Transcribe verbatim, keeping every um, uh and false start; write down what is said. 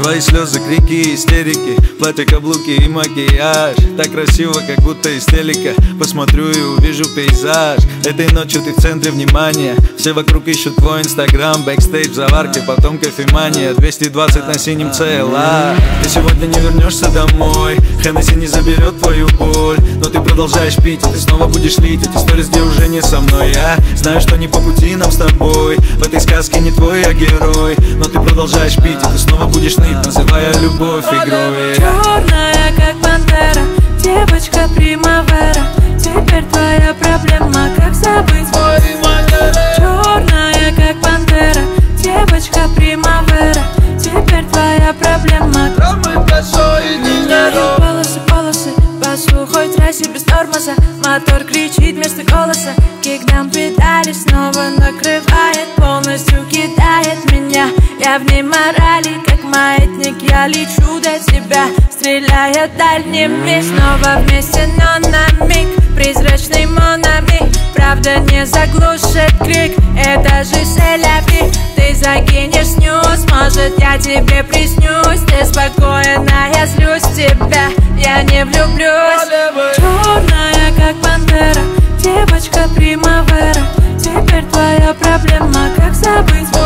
Твои слезы, крики, истерики, платье, каблуки и макияж. Так красиво, как будто из телека. Посмотрю и увижу пейзаж. Этой ночью ты в центре внимания. Все вокруг ищут твой инстаграм. Бэкстейдж, заварки, потом кофемания. Двести двадцать на синем си эл ар. Ты сегодня не вернешься домой. Хеннесси не заберет твою боль. Но ты продолжаешь пить, и ты снова будешь лить эти сторис, где уже не со мной. Я знаю, что не по пути нам с тобой. В этой сказке не твой, я герой. Но ты продолжаешь пить, и ты снова будешь ныть, называя любовь игрой. Черная, как пантера, девочка примавера. Теперь твоя проблема, как забыть мои манеры. Черная, как пантера, девочка примавера. Теперь твоя проблема. Полосы, полосы, по сухой трассе без тормоза. Мотор кричит вместо голоса. Кикдам педали снова накрывает, полностью кидает меня. Я вне морали, как маятник, я лечу до тебя, стреляя дальними. Снова вместе, но на миг, призрачный монами. Правда не заглушит крик, это же селяви. Ты закинешь снюс, может я тебе приснюсь. Ты спокойно, я злюсь тебя, я не влюблюсь. Черная, как пантера, девочка примавера. Теперь твоя проблема, как забыть